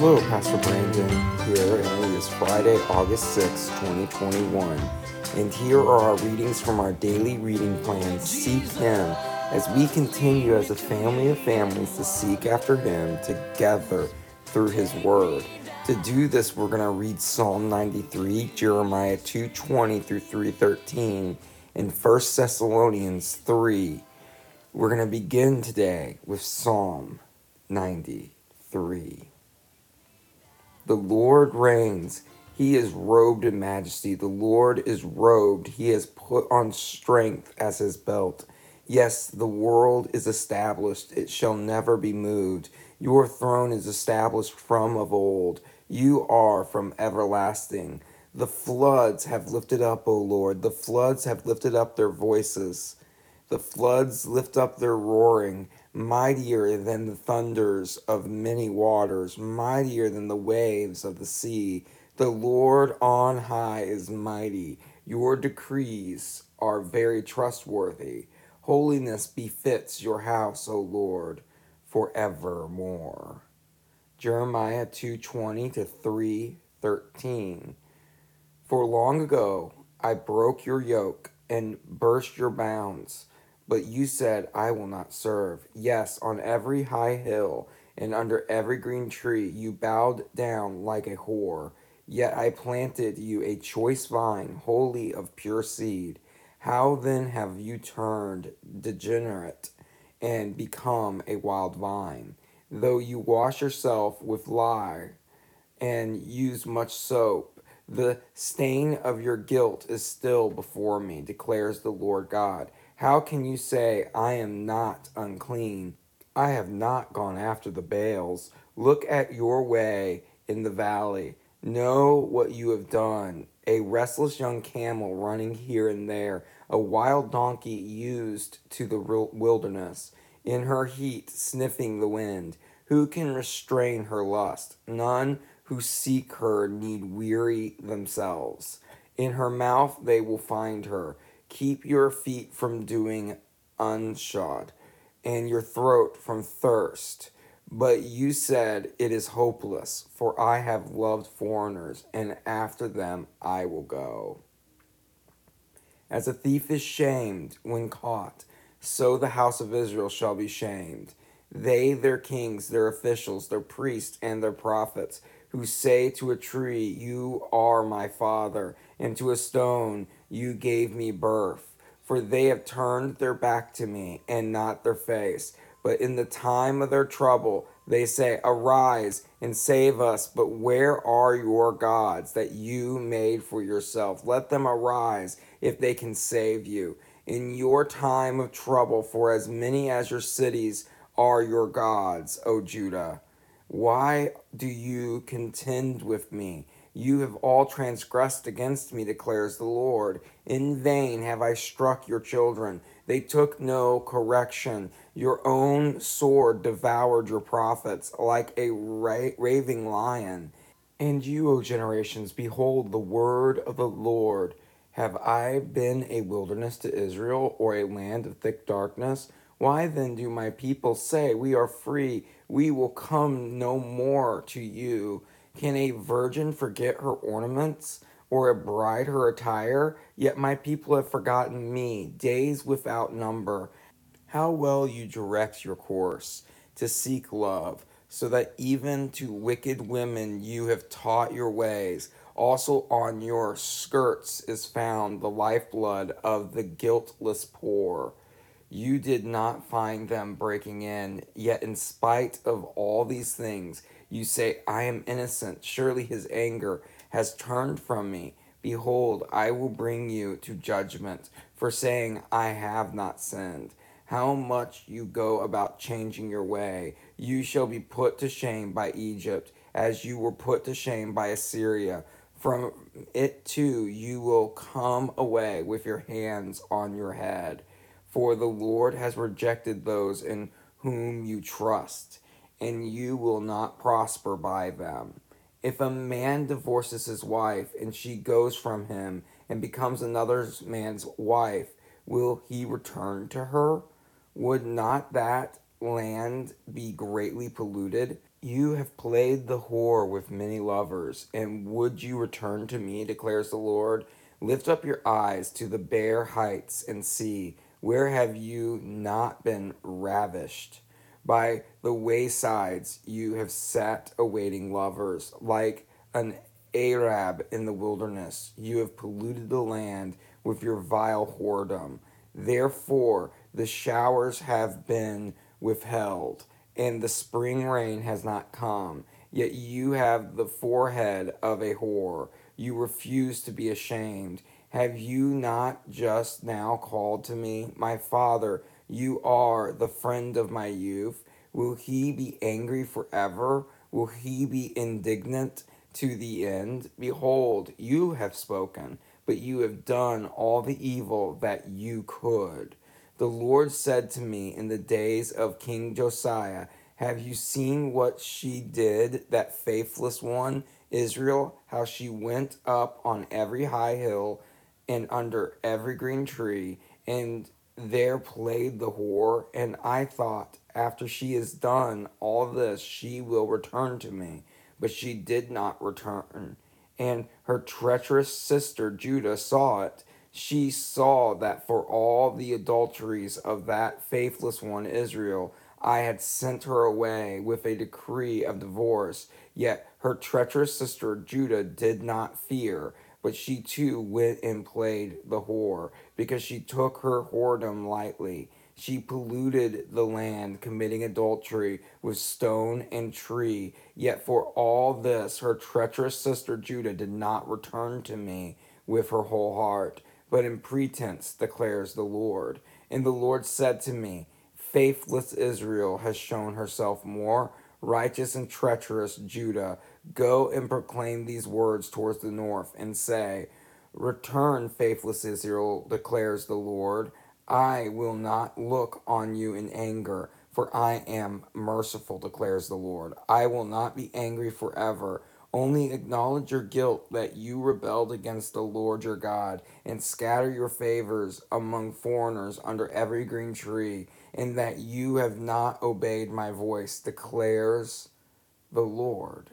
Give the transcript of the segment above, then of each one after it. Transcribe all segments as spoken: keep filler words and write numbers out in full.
Hello, Pastor Brandon here, and it is Friday, August sixth, twenty twenty-one. And here are our readings from our daily reading plan, Seek Him, as we continue as a family of families to seek after Him together through His Word. To do this, we're going to read Psalm ninety-three, Jeremiah two twenty through three thirteen, and First Thessalonians three. We're going to begin today with Psalm ninety-three. The Lord reigns. He is robed in majesty. The Lord is robed. He has put on strength as his belt. Yes, the world is established. It shall never be moved. Your throne is established from of old. You are from everlasting. The floods have lifted up, O Lord. The floods have lifted up their voices. The floods lift up their roaring, mightier than the thunders of many waters, mightier than the waves of the sea. The Lord on high is mighty. Your decrees are very trustworthy. Holiness befits your house, O Lord, forevermore. Jeremiah two twenty to three thirteen. For long ago I broke your yoke and burst your bounds. But you said, I will not serve. Yes, on every high hill and under every green tree you bowed down like a whore. Yet I planted you a choice vine, wholly of pure seed. How then have you turned degenerate and become a wild vine? Though you wash yourself with lye and use much soap, the stain of your guilt is still before me, declares the Lord God. How can you say, I am not unclean? I have not gone after the Baals. Look at your way in the valley. Know what you have done. A restless young camel running here and there, a wild donkey used to the wilderness, in her heat sniffing the wind. Who can restrain her lust? None who seek her need weary themselves. In her mouth they will find her. Keep your feet from doing unshod, and your throat from thirst. But you said, it is hopeless, for I have loved foreigners, and after them I will go. As a thief is shamed when caught, so the house of Israel shall be shamed. They, their kings, their officials, their priests, and their prophets, who say to a tree, you are my father, and to a stone, you gave me birth. For they have turned their back to me, and not their face. But in the time of their trouble, they say, arise and save us. But where are your gods that you made for yourself? Let them arise if they can save you. In your time of trouble, for as many as your cities are your gods, O Judah. Why do you contend with me? You have all transgressed against me, declares the Lord. In vain have I struck your children. They took no correction. Your own sword devoured your prophets like a ra- raving lion. And you, O generations, behold the word of the Lord. Have I been a wilderness to Israel, or a land of thick darkness? Why then do my people say, we are free, we will come no more to you? Can a virgin forget her ornaments, or a bride her attire? Yet my people have forgotten me, days without number. How well you direct your course to seek love, so that even to wicked women you have taught your ways. Also on your skirts is found the lifeblood of the guiltless poor. You did not find them breaking in, yet in spite of all these things, you say, I am innocent. Surely his anger has turned from me. Behold, I will bring you to judgment for saying, I have not sinned. How much you go about changing your way. You shall be put to shame by Egypt, as you were put to shame by Assyria. From it too you will come away with your hands on your head. For the Lord has rejected those in whom you trust, and you will not prosper by them. If a man divorces his wife, and she goes from him and becomes another man's wife, will he return to her? Would not that land be greatly polluted? You have played the whore with many lovers, and would you return to me, declares the Lord? Lift up your eyes to the bare heights and see, where have you not been ravished? By the waysides you have sat awaiting lovers, like an Arab in the wilderness. You have polluted the land with your vile whoredom. Therefore the showers have been withheld, and the spring rain has not come. Yet you have the forehead of a whore. You refuse to be ashamed. Have you not just now called to me, my father? You are the friend of my youth. Will he be angry forever? Will he be indignant to the end? Behold, you have spoken, but you have done all the evil that you could. The Lord said to me in the days of King Josiah, have you seen what she did, that faithless one, Israel? How she went up on every high hill and under every green tree, and there played the whore. And I thought, after she has done all this, she will return to me. But she did not return. And her treacherous sister Judah saw it. She saw that for all the adulteries of that faithless one, Israel, I had sent her away with a decree of divorce. Yet her treacherous sister Judah did not fear, but she too went and played the whore, because she took her whoredom lightly. She polluted the land, committing adultery with stone and tree. Yet for all this, her treacherous sister Judah did not return to me with her whole heart, but in pretense, declares the Lord. And the Lord said to me, faithless Israel has shown herself more righteous and treacherous Judah. Go and proclaim these words towards the north, and say, return, faithless Israel, declares the Lord. I will not look on you in anger, for I am merciful, declares the Lord. I will not be angry forever. Only acknowledge your guilt, that you rebelled against the Lord your God, and scatter your favors among foreigners under every green tree, and that you have not obeyed my voice, declares the Lord.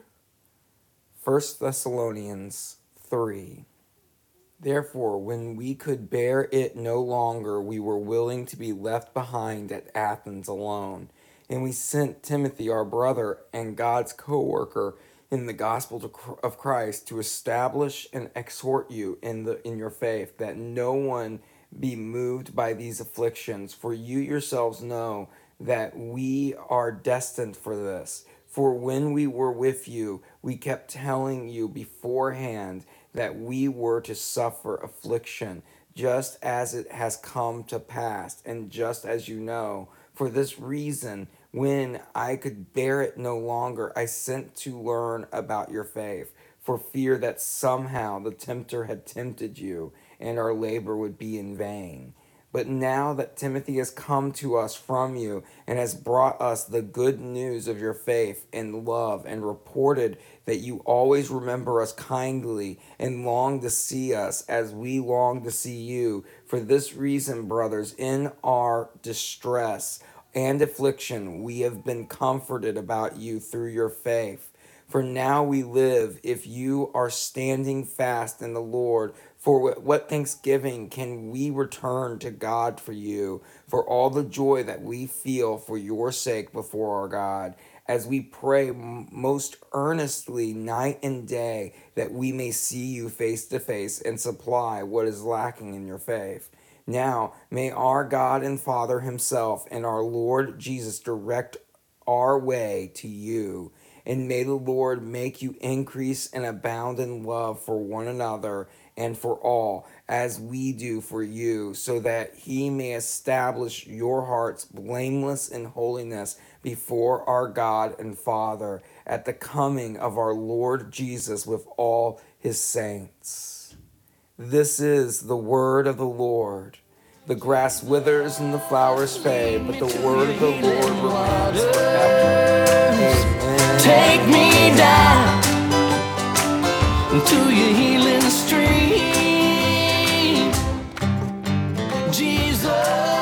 First Thessalonians three. Therefore, when we could bear it no longer, we were willing to be left behind at Athens alone. And we sent Timothy, our brother and God's co-worker in the gospel of Christ, to establish and exhort you in the in your faith, that no one be moved by these afflictions. For you yourselves know that we are destined for this. For when we were with you, we kept telling you beforehand that we were to suffer affliction, just as it has come to pass, and just as you know. For this reason, when I could bear it no longer, I sent to learn about your faith, for fear that somehow the tempter had tempted you, and our labor would be in vain. But now that Timothy has come to us from you, and has brought us the good news of your faith and love, and reported that you always remember us kindly, and long to see us as we long to see you, for this reason, brothers, in our distress and affliction, we have been comforted about you through your faith. For now we live, if you are standing fast in the Lord. For what thanksgiving can we return to God for you, for all the joy that we feel for your sake before our God, as we pray most earnestly night and day, that we may see you face to face and supply what is lacking in your faith. Now may our God and Father himself and our Lord Jesus direct our way to you. And may the Lord make you increase and abound in love for one another and for all, as we do for you, so that he may establish your hearts blameless in holiness before our God and Father at the coming of our Lord Jesus with all his saints. This is the word of the Lord. The grass withers and the flowers fade, but the word of the Lord remains forever. Amen. Take me down to your healing stream, Jesus.